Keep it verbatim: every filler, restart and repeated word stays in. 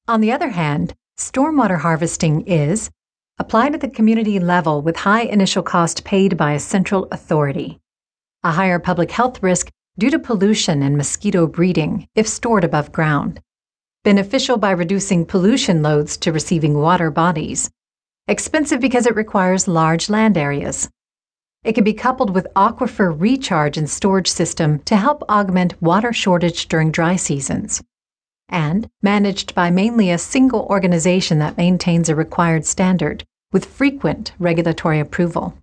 On the other hand, stormwater harvesting is applied at the community level with high initial cost paid by a central authority, a higher public health risk due to pollution and mosquito breeding if stored above ground, beneficial by reducing pollution loads to receiving water bodies, expensive because it requires large land areas. It can be coupled with aquifer recharge and storage system to help augment water shortage during dry seasons, and managed by mainly a single organization that maintains a required standard with frequent regulatory approval.